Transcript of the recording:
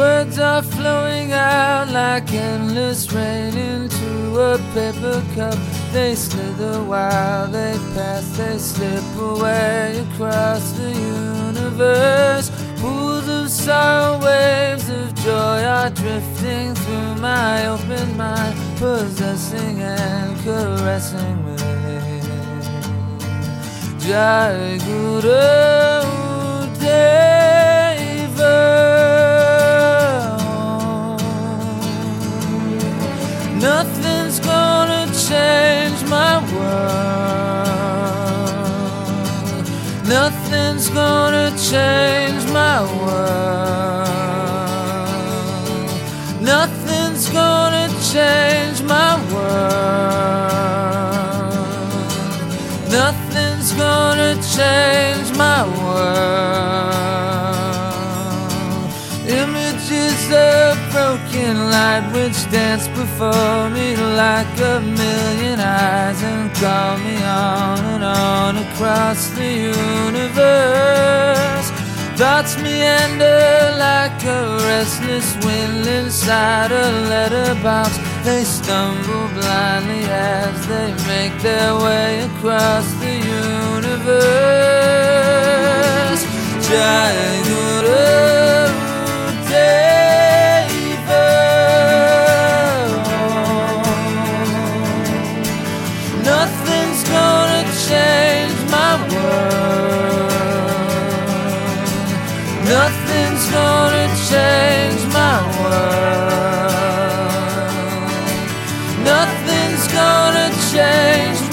Words are flowing out like endless rain into a paper cup. They slither while they pass, they slip away across the universe. Pools of sorrow, waves of joy are drifting through my open mind, possessing and caressing me. Jai Guru Deva. Nothing's gonna change my world. Nothing's gonna change my world. Nothing's gonna change my world. Nothing's gonna change my world. Images of broken light which dance before me like a million eyes and call me on and on across the universe. Thoughts meander like a restless wind inside a letterbox. They stumble blindly as they make their way across the universe. Jai Guru Deva. Nothing's gonna change my world. Nothing's gonna change my world. Nothing's gonna change